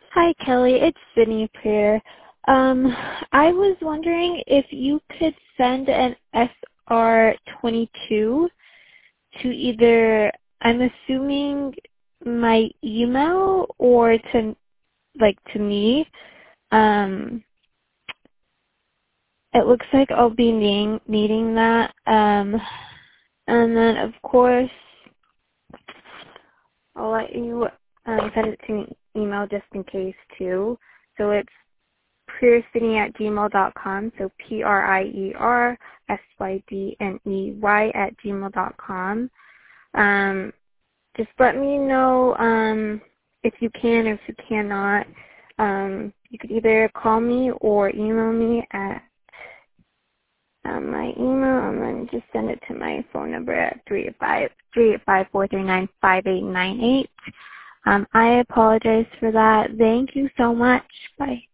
Hi, Kelly. It's Sydney here. I was wondering if you could send an SR22 to either, I'm assuming, my email or to me. Um, it looks like I'll be needing that. And then, of course, I'll let you send it to me email just in case, too. So it's priersydney@gmail.com, so PRIERSYDNEY @gmail.com. Just let me know if you can or if you cannot. You could either call me or email me at my email, and then just send it to my phone number at 385-439-5898. I apologize for that. Thank you so much. Bye.